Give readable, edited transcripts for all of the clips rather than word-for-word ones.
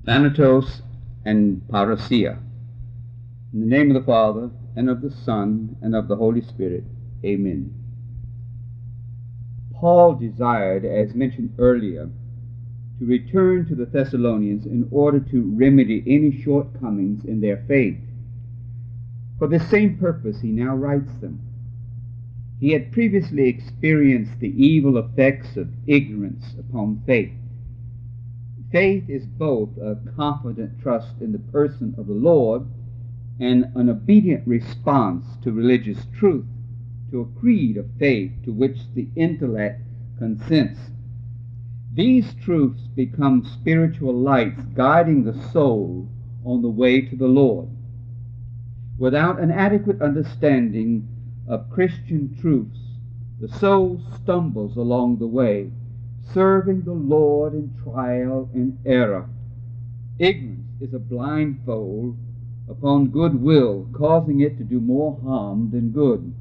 Thanatos and Parousia. In the name of the Father, and of the Son, and of the Holy Spirit. Amen. Paul desired, as mentioned earlier, to return to the Thessalonians in order to remedy any shortcomings in their faith. For this same purpose he now writes them. He had previously experienced the evil effects of ignorance upon faith. Faith is both a confident trust in the person of the Lord and an obedient response to religious truth, to a creed of faith to which the intellect consents. These truths become spiritual lights guiding the soul on the way to the Lord. Without an adequate understanding of Christian truths, the soul stumbles along the way, serving the Lord in trial and error. Ignorance is a blindfold upon goodwill, causing it to do more harm than good.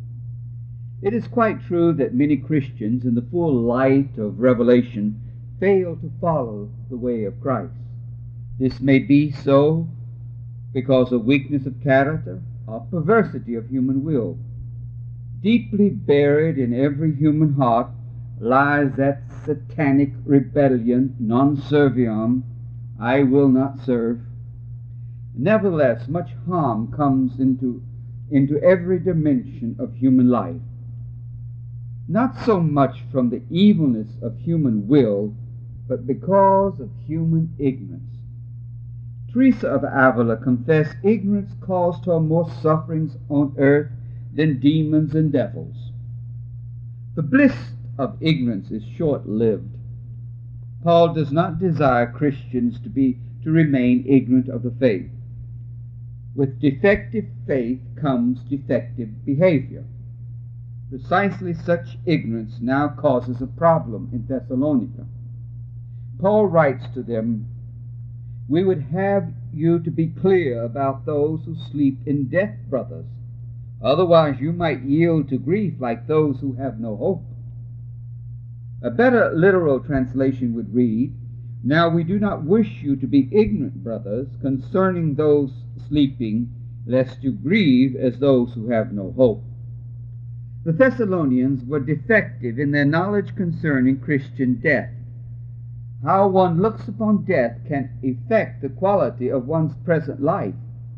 It is quite true that many Christians, in the full light of revelation, fail to follow the way of Christ. This may be so because of weakness of character or perversity of human will. Deeply buried in every human heart lies that satanic rebellion, non serviam, I will not serve. Nevertheless, much harm comes into every dimension of human life. Not so much from the evilness of human will, but because of human ignorance. Teresa of Avila confessed ignorance caused her more sufferings on earth than demons and devils. The bliss of ignorance is short-lived. Paul does not desire Christians to remain ignorant of the faith. With defective faith comes defective behavior. Precisely such ignorance now causes a problem in Thessalonica. Paul writes to them, "We would have you to be clear about those who sleep in death, brothers. Otherwise you might yield to grief like those who have no hope." A better literal translation would read, "Now we do not wish you to be ignorant, brothers, concerning those sleeping, lest you grieve as those who have no hope." The Thessalonians were defective in their knowledge concerning Christian death. How one looks upon death can affect the quality of one's present life.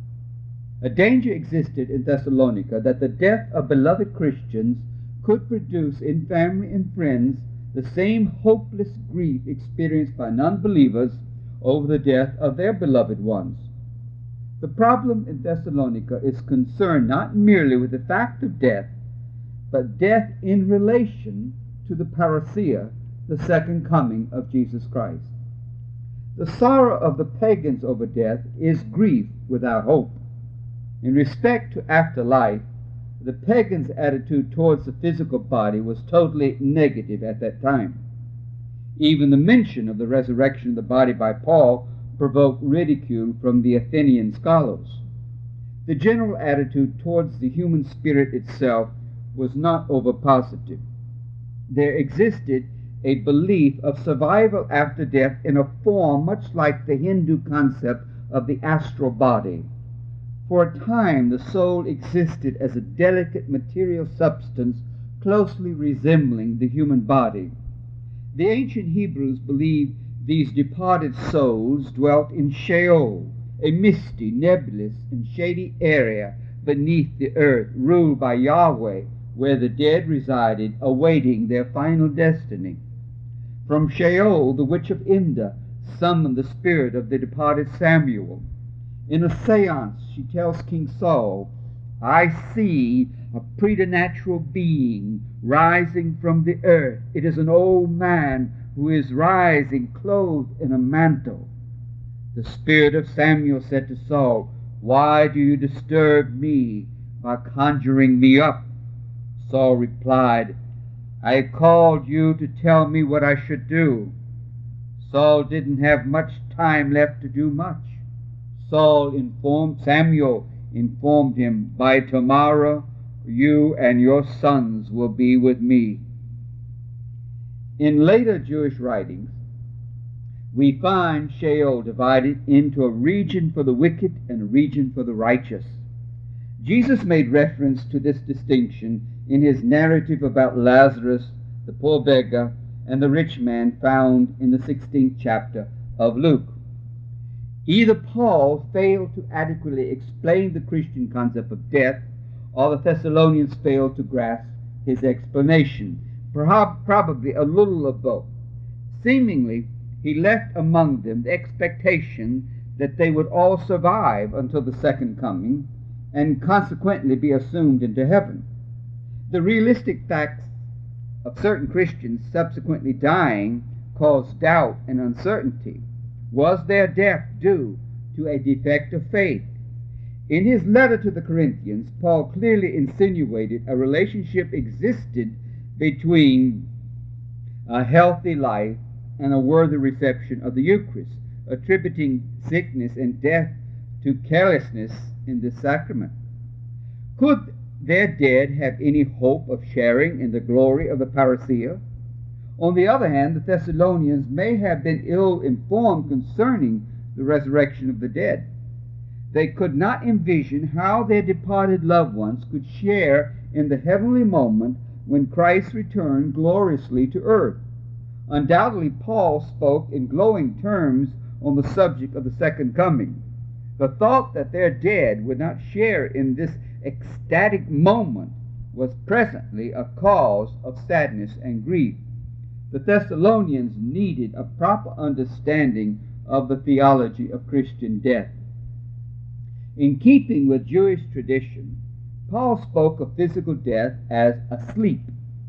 A danger existed in Thessalonica that the death of beloved Christians could produce in family and friends the same hopeless grief experienced by non-believers over the death of their beloved ones. The problem in Thessalonica is concerned not merely with the fact of death, but death in relation to the parousia, the second coming of Jesus Christ. The sorrow of the pagans over death is grief without hope. In respect to afterlife, the pagans' attitude towards the physical body was totally negative at that time. Even the mention of the resurrection of the body by Paul provoked ridicule from the Athenian scholars. The general attitude towards the human spirit itself was not over-positive. There existed a belief of survival after death in a form much like the Hindu concept of the astral body. For a time, the soul existed as a delicate material substance closely resembling the human body. The ancient Hebrews believed these departed souls dwelt in Sheol, a misty, nebulous, and shady area beneath the earth, ruled by Yahweh, where the dead resided, awaiting their final destiny. From Sheol, the witch of Endor summoned the spirit of the departed Samuel. In a seance, she tells King Saul, "I see a preternatural being rising from the earth. It is an old man who is rising clothed in a mantle." The spirit of Samuel said to Saul, "Why do you disturb me by conjuring me up?" Saul replied, "I called you to tell me what I should do." Saul didn't have much time left to do much. Samuel informed him, "By tomorrow you and your sons will be with me." In later Jewish writings, we find Sheol divided into a region for the wicked and a region for the righteous. Jesus made reference to this distinction in his narrative about Lazarus, the poor beggar, and the rich man found in the 16th chapter of Luke. Either Paul failed to adequately explain the Christian concept of death, or the Thessalonians failed to grasp his explanation, probably a little of both. Seemingly, he left among them the expectation that they would all survive until the second coming, and consequently be assumed into heaven. The realistic facts of certain Christians subsequently dying caused doubt and uncertainty. Was their death due to a defect of faith? In his letter to the Corinthians, Paul clearly insinuated a relationship existed between a healthy life and a worthy reception of the Eucharist, attributing sickness and death to carelessness in this sacrament. Could their dead have any hope of sharing in the glory of the parousia? On the other hand, the Thessalonians may have been ill-informed concerning the resurrection of the dead. They could not envision how their departed loved ones could share in the heavenly moment when Christ returned gloriously to earth. Undoubtedly, Paul spoke in glowing terms on the subject of the second coming. The thought that their dead would not share in this ecstatic moment was presently a cause of sadness and grief. The Thessalonians needed a proper understanding of the theology of Christian death. In keeping with Jewish tradition, Paul spoke of physical death as a sleep.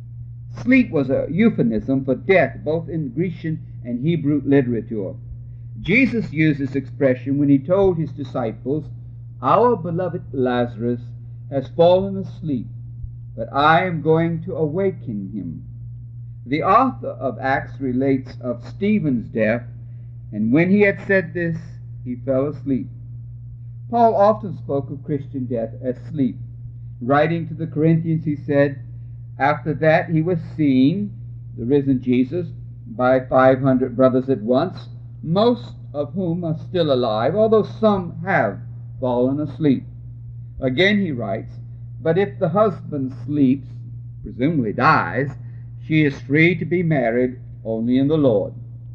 Sleep was a euphemism for death, both in Grecian and Hebrew literature. Jesus used this expression when he told his disciples, "Our beloved Lazarus has fallen asleep, but I am going to awaken him." The author of Acts relates of Stephen's death, and when he had said this, he fell asleep. Paul often spoke of Christian death as sleep. Writing to the Corinthians, he said, "After that he was seen," the risen Jesus, "by 500 brothers at once, most of whom are still alive, although some have fallen asleep." Again he writes, "But if the husband sleeps," presumably dies, "she is free to be married only in the Lord."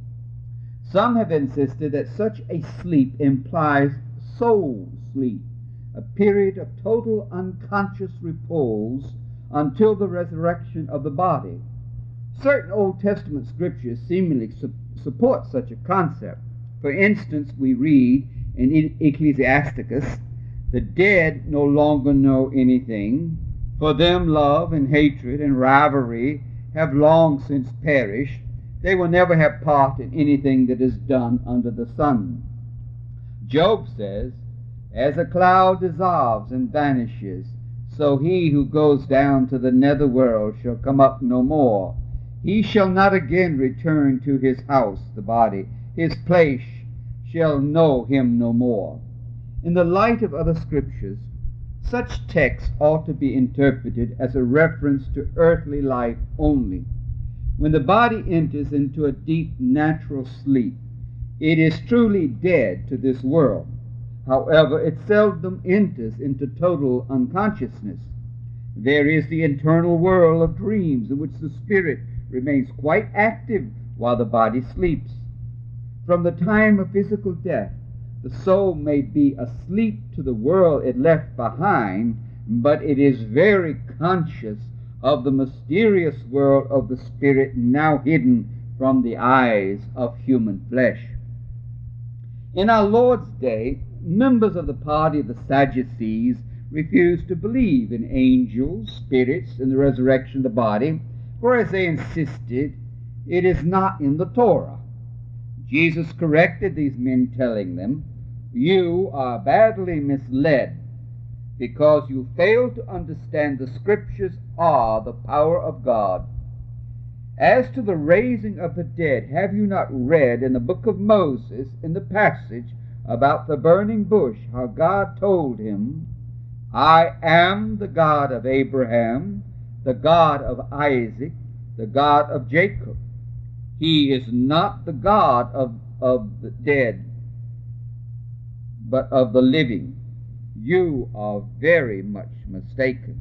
Some have insisted that such a sleep implies soul sleep, a period of total unconscious repose until the resurrection of the body. Certain Old Testament scriptures seemingly support such a concept. For instance, we read in Ecclesiasticus, "The dead no longer know anything. For them love and hatred and rivalry have long since perished. They will never have part in anything that is done under the sun." Job says, "As a cloud dissolves and vanishes, so he who goes down to the netherworld shall come up no more. He shall not again return to his house," the body. "His place shall know him no more." In the light of other scriptures, such texts ought to be interpreted as a reference to earthly life only. When the body enters into a deep natural sleep, it is truly dead to this world. However, it seldom enters into total unconsciousness. There is the internal world of dreams in which the spirit remains quite active while the body sleeps. From the time of physical death, the soul may be asleep to the world it left behind, but it is very conscious of the mysterious world of the spirit now hidden from the eyes of human flesh. In our Lord's day, members of the party of the Sadducees refused to believe in angels, spirits, and the resurrection of the body, for as they insisted, it is not in the Torah. Jesus corrected these men, telling them, "You are badly misled, because you fail to understand the Scriptures are the power of God. As to the raising of the dead, have you not read in the book of Moses, in the passage about the burning bush, how God told him, 'I am the God of Abraham, the God of Isaac, the God of Jacob'? He is not the God of of the dead, but of the living, you are very much mistaken.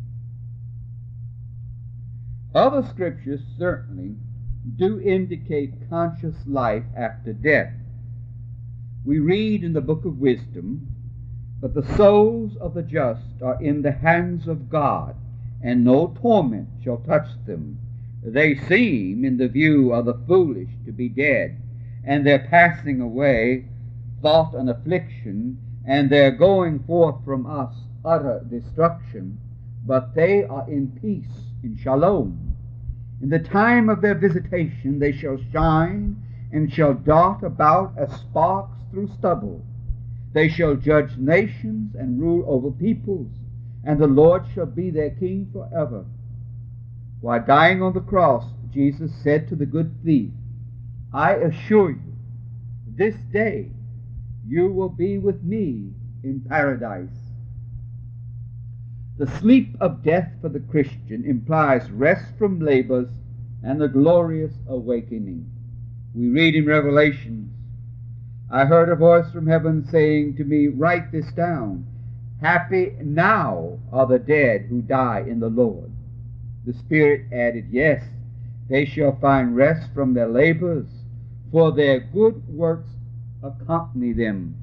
Other scriptures certainly do indicate conscious life after death. We read in the book of Wisdom, "But the souls of the just are in the hands of God, and no torment shall touch them. They seem, in the view of the foolish, to be dead, and their passing away, thought and affliction, and their going forth from us, utter destruction. But they are in peace, in shalom. In the time of their visitation they shall shine, and shall dart about as sparks through stubble. They shall judge nations and rule over peoples, and the Lord shall be their king forever." While dying on the cross, Jesus said to the good thief, "I assure you, this day you will be with me in paradise." The sleep of death for the Christian implies rest from labors and a glorious awakening. We read in Revelation, "I heard a voice from heaven saying to me, 'Write this down. Happy now are the dead who die in the Lord.' The Spirit added, 'Yes, they shall find rest from their labors, for their good works accompany them.'"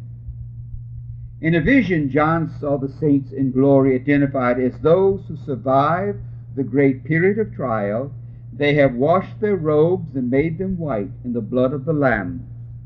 In a vision, John saw the saints in glory identified as those who survive the great period of trial. They have washed their robes and made them white in the blood of the Lamb.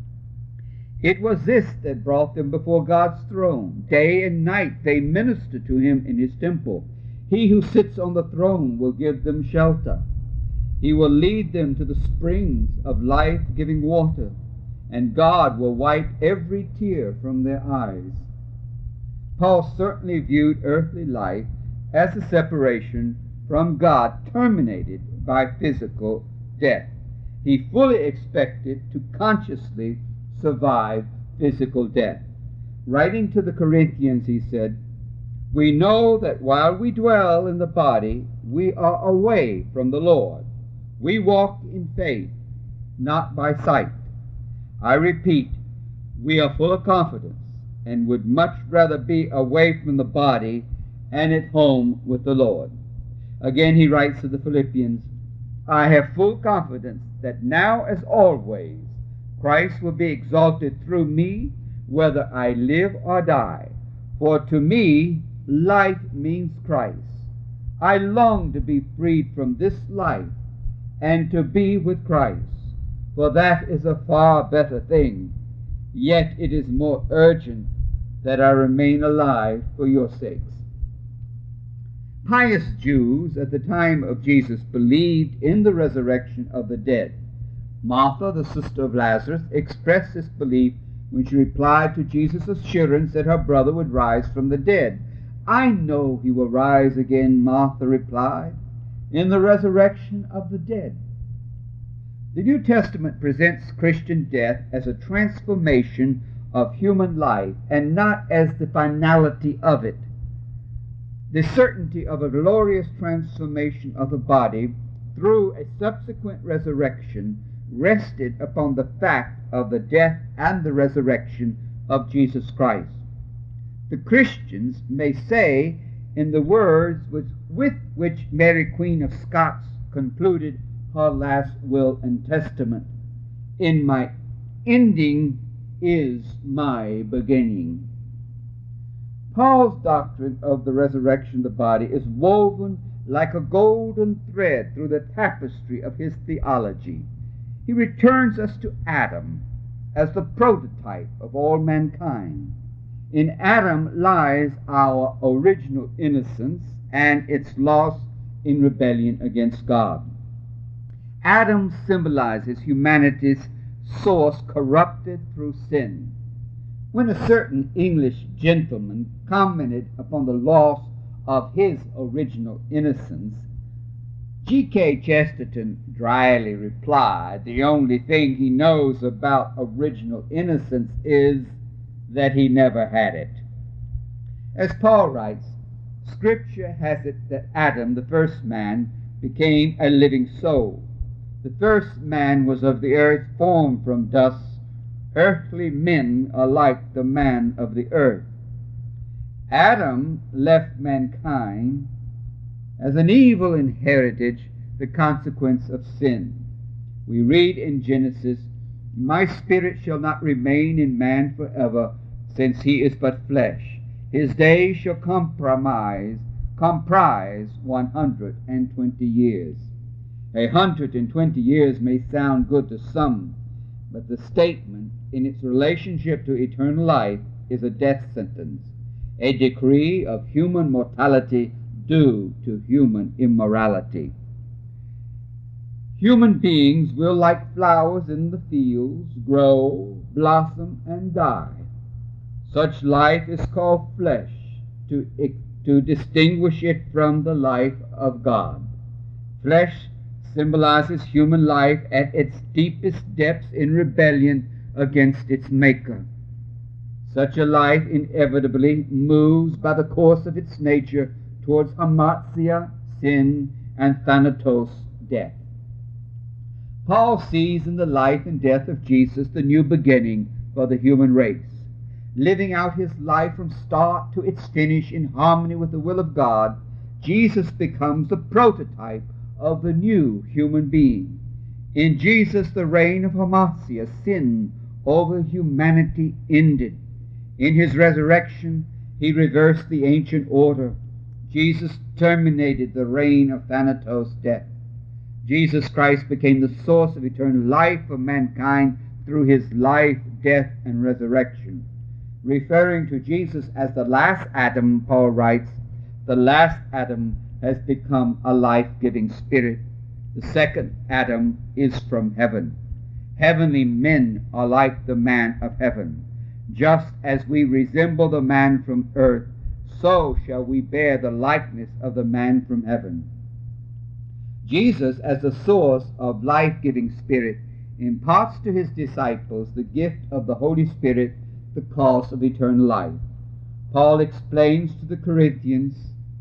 It was this that brought them before God's throne. Day and night they minister to him in his temple. He who sits on the throne will give them shelter. He will lead them to the springs of life-giving water, and God will wipe every tear from their eyes. Paul certainly viewed earthly life as a separation from God terminated by physical death. He fully expected to consciously survive physical death. Writing to the Corinthians, he said, "We know that while we dwell in the body, we are away from the Lord. We walk in faith, not by sight. I repeat, we are full of confidence and would much rather be away from the body and at home with the Lord." Again he writes to the Philippians, "I have full confidence that now as always Christ will be exalted through me, whether I live or die. For to me life means Christ. I long to be freed from this life and to be with Christ, for that is a far better thing. Yet it is more urgent that I remain alive for your sakes." Pious Jews at the time of Jesus believed in the resurrection of the dead. Martha, the sister of Lazarus, expressed this belief when she replied to Jesus' assurance that her brother would rise from the dead. "I know he will rise again," Martha replied, "in the resurrection of the dead." The New Testament presents Christian death as a transformation of human life and not as the finality of it. The certainty of a glorious transformation of the body through a subsequent resurrection rested upon the fact of the death and the resurrection of Jesus Christ. The Christians may say, in the words with which Mary Queen of Scots concluded her last will and testament, "In my ending is my beginning." Paul's doctrine of the resurrection of the body is woven like a golden thread through the tapestry of his theology. He returns us to Adam as the prototype of all mankind. In Adam lies our original innocence and its loss in rebellion against God. Adam symbolizes humanity's source corrupted through sin. When a certain English gentleman commented upon the loss of his original innocence, G.K. Chesterton dryly replied, "The only thing he knows about original innocence is that he never had it." As Paul writes, Scripture has it that Adam, the first man, became a living soul. The first man was of the earth, formed from dust, Earthly men are like the man of the earth. Adam left mankind as an evil inheritage, the consequence of sin. We read in Genesis, "My spirit shall not remain in man forever, since he is but flesh. His days shall comprise 120 years." 120 years may sound good to some, but the statement in its relationship to eternal life is a death sentence, a decree of human mortality due to human immorality. Human beings will, like flowers in the fields, grow, blossom, and die. Such life is called flesh, to distinguish it from the life of God. Flesh symbolizes human life at its deepest depths in rebellion against its Maker. Such a life inevitably moves by the course of its nature towards hamartia, sin, and thanatos, death. Paul sees in the life and death of Jesus the new beginning for the human race. Living out his life from start to its finish in harmony with the will of God, Jesus becomes the prototype of the new human being. In Jesus, the reign of hamartia, sin, over humanity ended. In his resurrection, he reversed the ancient order. Jesus terminated the reign of thanatos, death. Jesus Christ became the source of eternal life for mankind through his life, death, and resurrection. Referring to Jesus as the last Adam, Paul writes, "The last Adam has become a life-giving spirit. The second Adam is from heaven." Heavenly men are like the man of heaven. Just as we resemble the man from earth, so shall we bear the likeness of the man from heaven. Jesus, as the source of life-giving spirit, imparts to his disciples the gift of the Holy Spirit, the cause of eternal life. Paul explains to the Corinthians,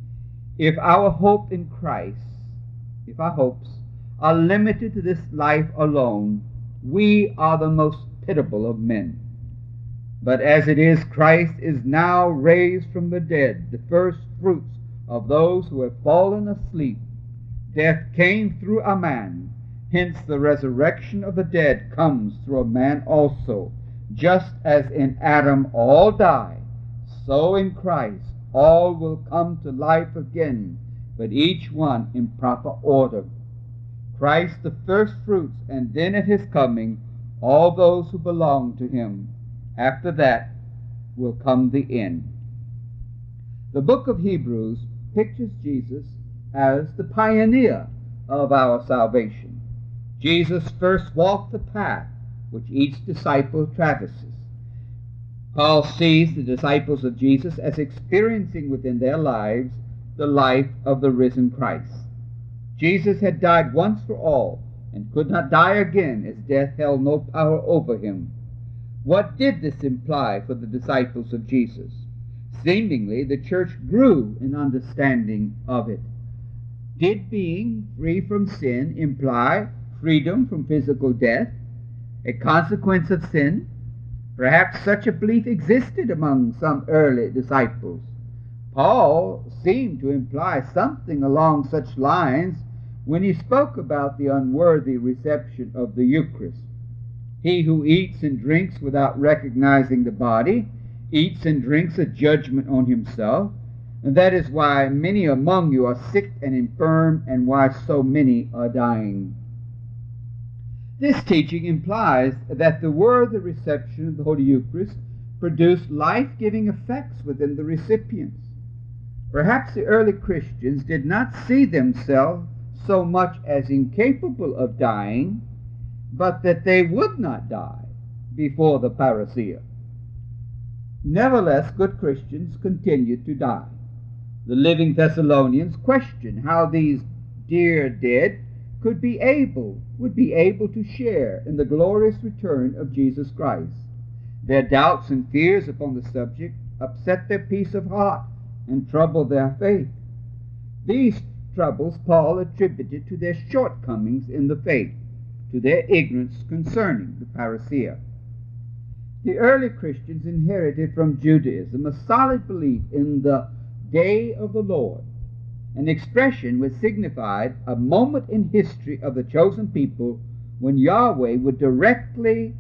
if our hope in Christ, if our hopes are limited to this life alone, we are the most pitiable of men. But as it is, Christ is now raised from the dead, the first fruits of those who have fallen asleep. Death came through a man, hence the resurrection of the dead comes through a man also. Just as in Adam all die, so in Christ all will come to life again, but each one in proper order. Christ the first fruits, and then at his coming, all those who belong to him. After that will come the end. The book of Hebrews pictures Jesus as the pioneer of our salvation. Jesus first walked the path which each disciple traverses. Paul sees the disciples of Jesus as experiencing within their lives the life of the risen Christ. Jesus had died once for all and could not die again, as death held no power over him. What did this imply for the disciples of Jesus? Seemingly, the church grew in understanding of it. Did being free from sin imply freedom from physical death, a consequence of sin? Perhaps such a belief existed among some early disciples. Paul seemed to imply something along such lines when he spoke about the unworthy reception of the Eucharist. He who eats and drinks without recognizing the body eats and drinks a judgment on himself, and that is why many among you are sick and infirm, and why so many are dying. This teaching implies that the worthy reception of the Holy Eucharist produced life-giving effects within the recipients. Perhaps the early Christians did not see themselves so much as incapable of dying, but that they would not die before the parousia. Nevertheless, good Christians continued to die. The living Thessalonians questioned how these dear dead would be able to share in the glorious return of Jesus Christ. Their doubts and fears upon the subject upset their peace of heart and troubled their faith. These troubles Paul attributed to their shortcomings in the faith, to their ignorance concerning the parousia. The early Christians inherited from Judaism a solid belief in the day of the Lord, an expression which signified a moment in history of the chosen people when Yahweh would directly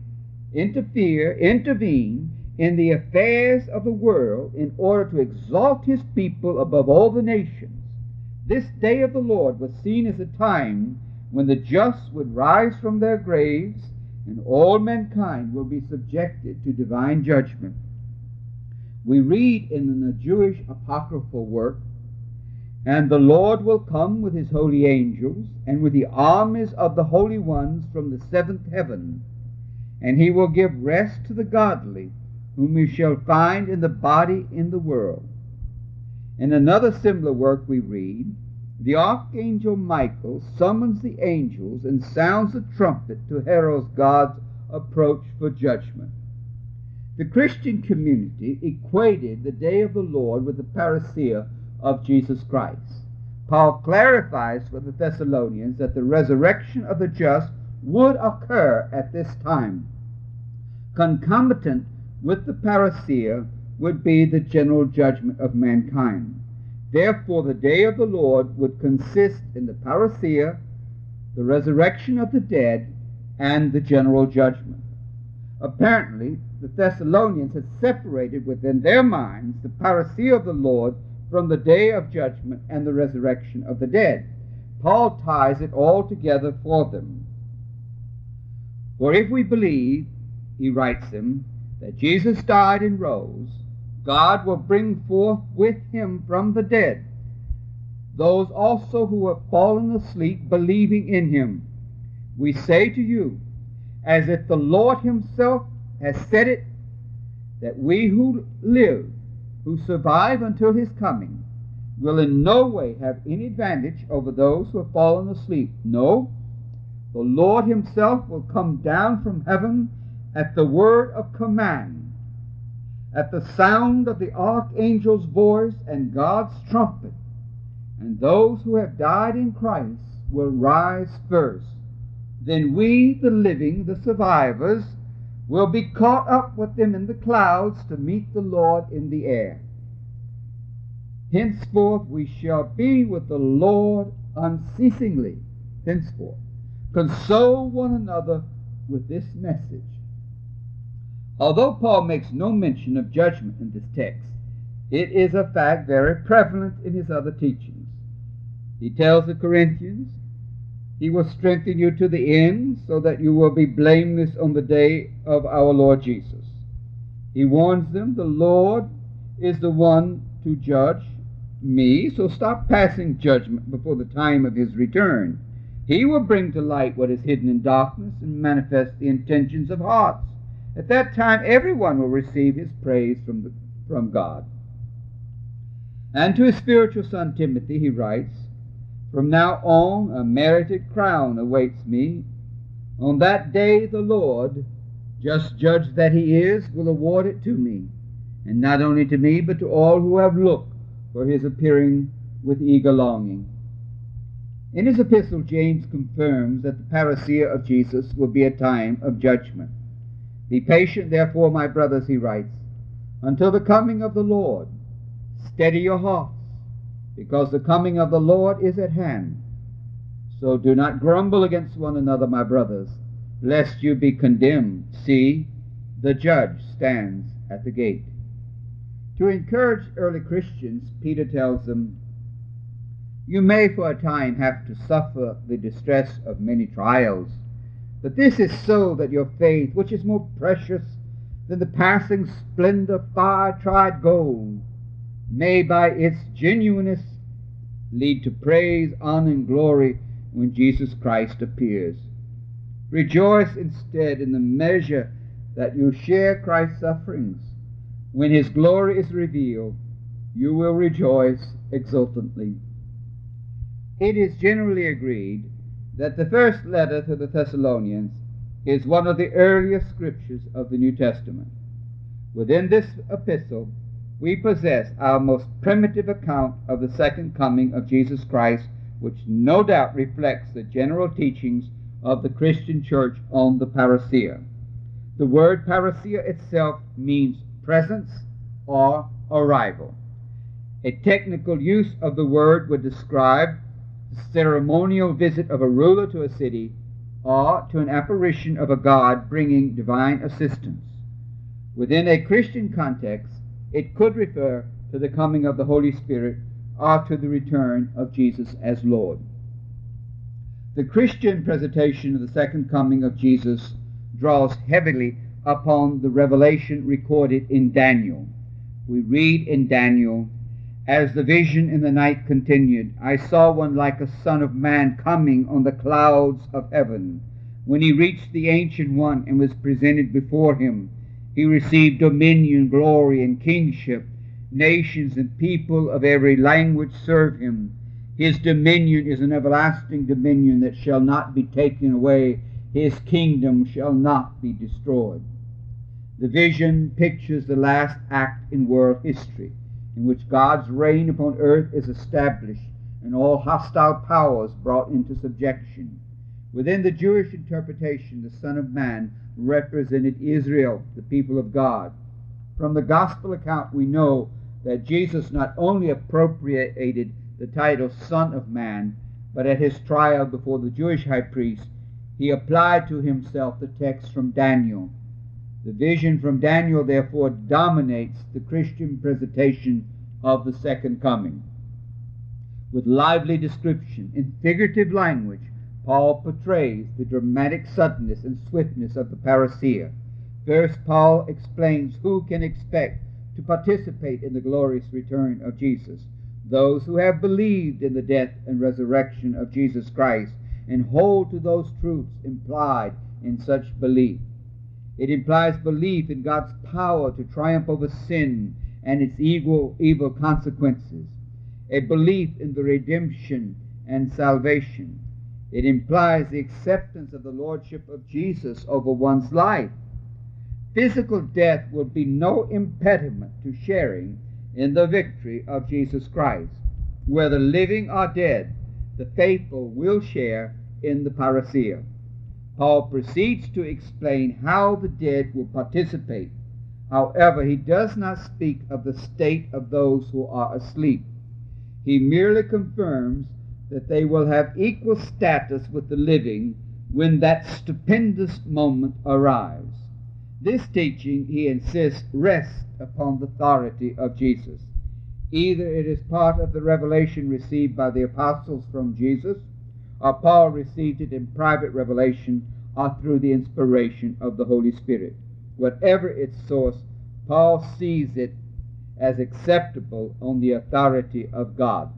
intervene in the affairs of the world in order to exalt his people above all the nations. This day of the Lord was seen as a time when the just would rise from their graves and all mankind will be subjected to divine judgment. We read in the Jewish apocryphal work, "And the Lord will come with his holy angels and with the armies of the holy ones from the seventh heaven, and he will give rest to the godly, whom we shall find in the body in the world." In another similar work we read, "The archangel Michael summons the angels and sounds the trumpet to herald God's approach for judgment." The Christian community equated the day of the Lord with the parousia of Jesus Christ. Paul clarifies for the Thessalonians that the resurrection of the just would occur at this time. Concomitant with the parousia would be the general judgment of mankind. Therefore, the day of the Lord would consist in the parousia, the resurrection of the dead, and the general judgment. Apparently, the Thessalonians had separated within their minds the parousia of the Lord from the day of judgment and the resurrection of the dead. Paul ties it all together for them. "For if we believe," he writes them, "that Jesus died and rose, God will bring forth with him from the dead those also who have fallen asleep believing in him. We say to you, as if the Lord himself has said it, that we who live, who survive until his coming, will in no way have any advantage over those who have fallen asleep. No, the Lord himself will come down from heaven at the word of command, at the sound of the archangel's voice and God's trumpet, and those who have died in Christ will rise first. Then we, the living, the survivors, will be caught up with them in the clouds to meet the Lord in the air. Henceforth we shall be with the Lord unceasingly. Henceforth, console one another with this message." Although Paul makes no mention of judgment in this text, it is a fact very prevalent in his other teachings. He tells the Corinthians, "He will strengthen you to the end, so that you will be blameless on the day of our Lord Jesus." He warns them, "The Lord is the one to judge me, so stop passing judgment before the time of his return. He will bring to light what is hidden in darkness and manifest the intentions of hearts. At that time everyone will receive his praise from God." And to his spiritual son Timothy he writes, "From now on a merited crown awaits me. On that day the Lord, just judge that he is, will award it to me, and not only to me, but to all who have looked for his appearing with eager longing." In his epistle, James confirms that the parousia of Jesus will be a time of judgment. "Be patient, therefore, my brothers," he writes, "until the coming of the Lord. Steady your hearts, because the coming of the Lord is at hand. So do not grumble against one another, my brothers, lest you be condemned. See, the judge stands at the gate." To encourage early Christians, Peter tells them, "You may for a time have to suffer the distress of many trials, but this is so that your faith, which is more precious than the passing splendor of fire-tried gold, may by its genuineness lead to praise, honor, and glory when Jesus Christ appears. Rejoice instead in the measure that you share Christ's sufferings. When his glory is revealed, you will rejoice exultantly." It is generally agreed that the first letter to the Thessalonians is one of the earliest scriptures of the New Testament. Within this epistle, we possess our most primitive account of the second coming of Jesus Christ, which no doubt reflects the general teachings of the Christian church on the parousia. The word parousia itself means presence or arrival. A technical use of the word would describe the ceremonial visit of a ruler to a city or to an apparition of a god bringing divine assistance. Within a Christian context, it could refer to the coming of the Holy Spirit or to the return of Jesus as Lord. The Christian presentation of the second coming of Jesus draws heavily upon the revelation recorded in Daniel. We read in Daniel, "As the vision in the night continued, I saw one like a son of man coming on the clouds of heaven. When he reached the Ancient One and was presented before him, he received dominion, glory, and kingship. Nations and people of every language serve him. His dominion is an everlasting dominion that shall not be taken away. His kingdom shall not be destroyed." The vision pictures the last act in world history, in which God's reign upon earth is established and all hostile powers brought into subjection. Within the Jewish interpretation, the Son of Man represented Israel, the people of God. From the gospel account, we know that Jesus not only appropriated the title Son of Man, but at his trial before the Jewish high priest, he applied to himself the text from Daniel. The vision from Daniel, therefore, dominates the Christian presentation of the second coming. With lively description, in figurative language, Paul portrays the dramatic suddenness and swiftness of the parousia. First, Paul explains who can expect to participate in the glorious return of Jesus: those who have believed in the death and resurrection of Jesus Christ and hold to those truths implied in such belief. It implies belief in God's power to triumph over sin and its evil consequences, a belief in the redemption and salvation. It implies the acceptance of the lordship of Jesus over one's life. Physical death will be no impediment to sharing in the victory of Jesus Christ. Whether living or dead, the faithful will share in the parousia. Paul proceeds to explain how the dead will participate. However, he does not speak of the state of those who are asleep. He merely confirms that they will have equal status with the living when that stupendous moment arrives. This teaching, he insists, rests upon the authority of Jesus. Either it is part of the revelation received by the apostles from Jesus, or Paul received it in private revelation, or through the inspiration of the Holy Spirit. Whatever its source, Paul sees it as acceptable on the authority of God.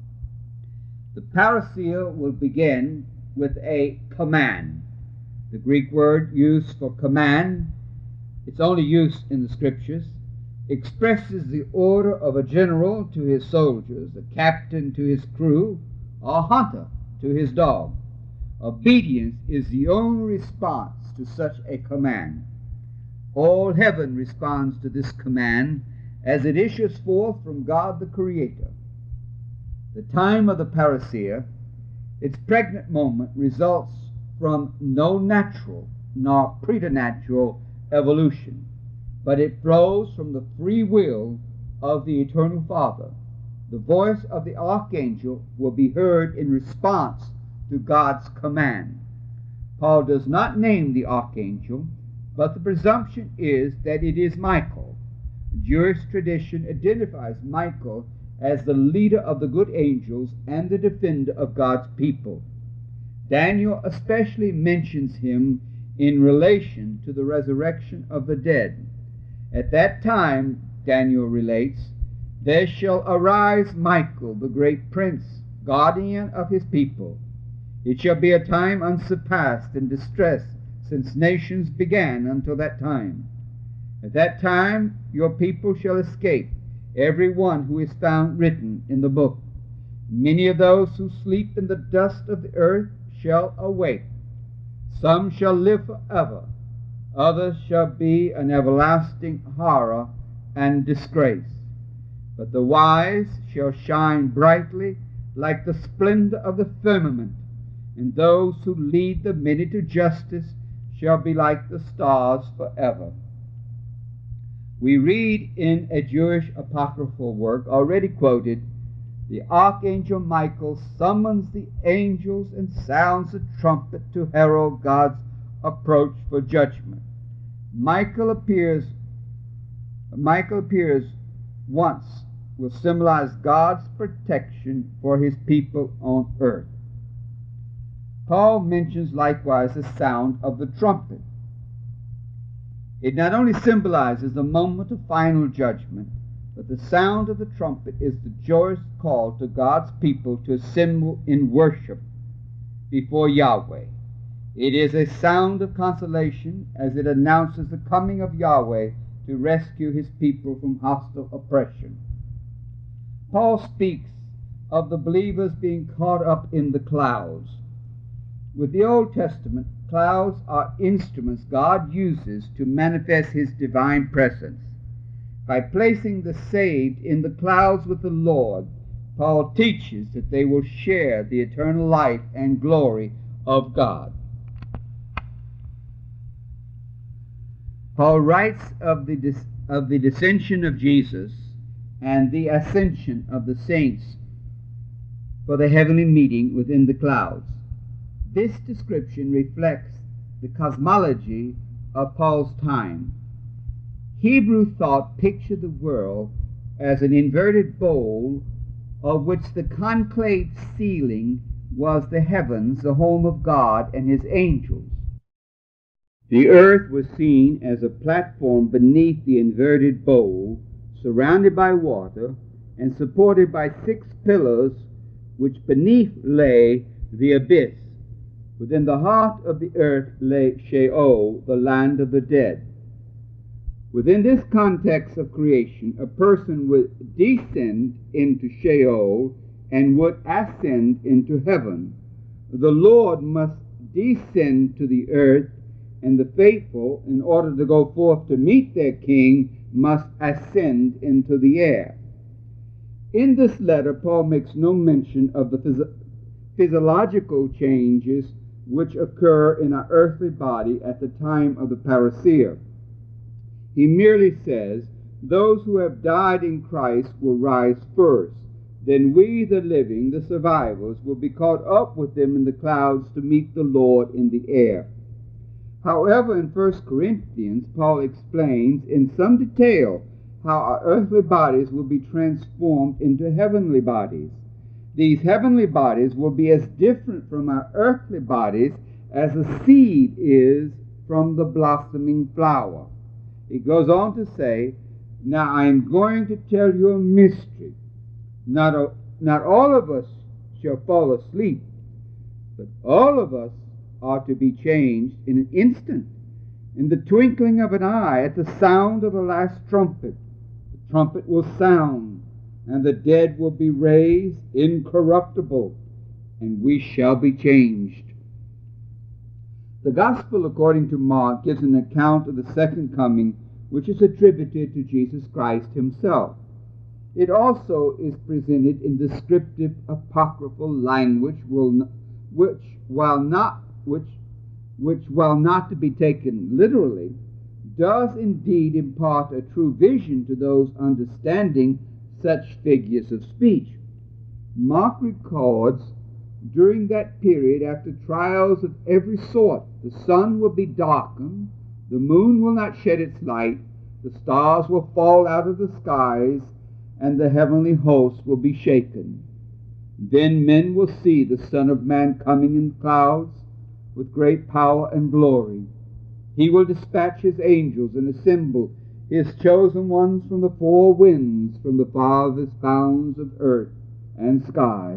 The parousia will begin with a command. The Greek word used for command, its only use in the Scriptures, expresses the order of a general to his soldiers, a captain to his crew, or a hunter to his dog. Obedience is the only response to such a command. All heaven responds to this command as it issues forth from God the Creator. The time of the parousia, its pregnant moment, results from no natural nor preternatural evolution, but it flows from the free will of the Eternal Father. The voice of the archangel will be heard in response to God's command. Paul does not name the archangel, but the presumption is that it is Michael. Jewish tradition identifies Michael as the leader of the good angels and the defender of God's people. Daniel especially mentions him in relation to the resurrection of the dead. At that time, Daniel relates, there shall arise Michael, the great prince, guardian of his people. It shall be a time unsurpassed in distress since nations began until that time. At that time your people shall escape, every one who is found written in the book. Many of those who sleep in the dust of the earth shall awake. Some shall live forever, others shall be an everlasting horror and disgrace. But the wise shall shine brightly like the splendor of the firmament, and those who lead the many to justice shall be like the stars forever. We read in a Jewish apocryphal work already quoted, the archangel Michael summons the angels and sounds a trumpet to herald God's approach for judgment. Michael appears once, will symbolize God's protection for his people on earth. Paul mentions likewise the sound of the trumpet. It not only symbolizes the moment of final judgment, but the sound of the trumpet is the joyous call to God's people to assemble in worship before Yahweh. It is a sound of consolation as it announces the coming of Yahweh to rescue his people from hostile oppression. Paul speaks of the believers being caught up in the clouds. With the Old Testament, clouds are instruments God uses to manifest his divine presence. By placing the saved in the clouds with the Lord, Paul teaches that they will share the eternal life and glory of God. Paul writes of the descension of Jesus and the ascension of the saints for the heavenly meeting within the clouds. This description reflects the cosmology of Paul's time. Hebrew thought pictured the world as an inverted bowl of which the concave ceiling was the heavens, the home of God and his angels. The earth was seen as a platform beneath the inverted bowl, surrounded by water and supported by 6 pillars, which beneath lay the abyss. Within the heart of the earth lay Sheol, the land of the dead. Within this context of creation, a person would descend into Sheol and would ascend into heaven. The Lord must descend to the earth, and the faithful, in order to go forth to meet their King, must ascend into the air. In this letter, Paul makes no mention of the physiological changes which occur in our earthly body at the time of the parousia. He merely says, those who have died in Christ will rise first. Then we, the living, the survivors, will be caught up with them in the clouds to meet the Lord in the air. However, in 1 Corinthians, Paul explains in some detail how our earthly bodies will be transformed into heavenly bodies. These heavenly bodies will be as different from our earthly bodies as a seed is from the blossoming flower. He goes on to say, now I am going to tell you a mystery. Not all of us shall fall asleep, but all of us are to be changed in an instant, in the twinkling of an eye, at the sound of the last trumpet. The trumpet will sound, and the dead will be raised incorruptible, and we shall be changed. The Gospel according to Mark gives an account of the second coming, which is attributed to Jesus Christ himself. It also is presented in descriptive apocryphal language, which, while not to be taken literally, does indeed impart a true vision to those understanding such figures of speech. Mark records, during that period, after trials of every sort, the sun will be darkened, the moon will not shed its light, the stars will fall out of the skies, and the heavenly hosts will be shaken. Then men will see the Son of Man coming in clouds with great power and glory. He will dispatch his angels and assemble his chosen ones from the 4 winds, from the farthest bounds of earth and sky.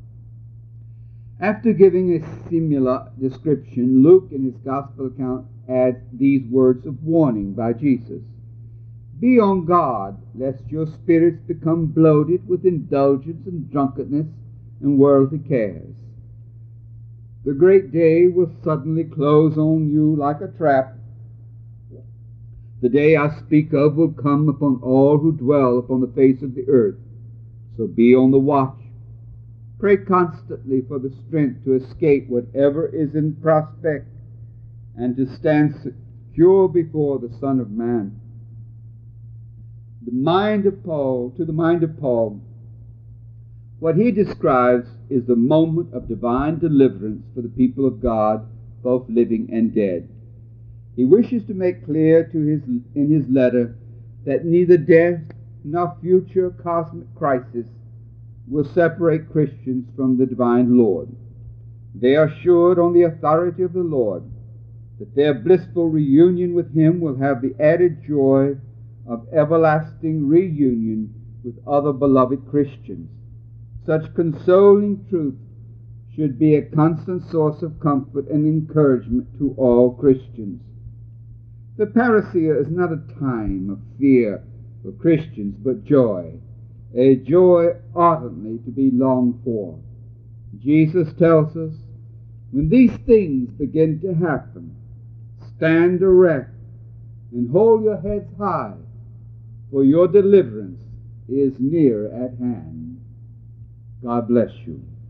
After giving a similar description, Luke in his gospel account adds these words of warning by Jesus. Be on guard, lest your spirits become bloated with indulgence and drunkenness and worldly cares. The great day will suddenly close on you like a trap. The day I speak of will come upon all who dwell upon the face of the earth. So be on the watch. Pray constantly for the strength to escape whatever is in prospect, and to stand secure before the Son of Man. To the mind of Paul, what he describes is the moment of divine deliverance for the people of God, both living and dead. He wishes to make clear in his letter that neither death nor future cosmic crisis will separate Christians from the divine Lord. They are assured on the authority of the Lord that their blissful reunion with him will have the added joy of everlasting reunion with other beloved Christians. Such consoling truth should be a constant source of comfort and encouragement to all Christians. The parousia is not a time of fear for Christians, but joy, a joy ardently to be longed for. Jesus tells us, when these things begin to happen, stand erect and hold your heads high, for your deliverance is near at hand. God bless you.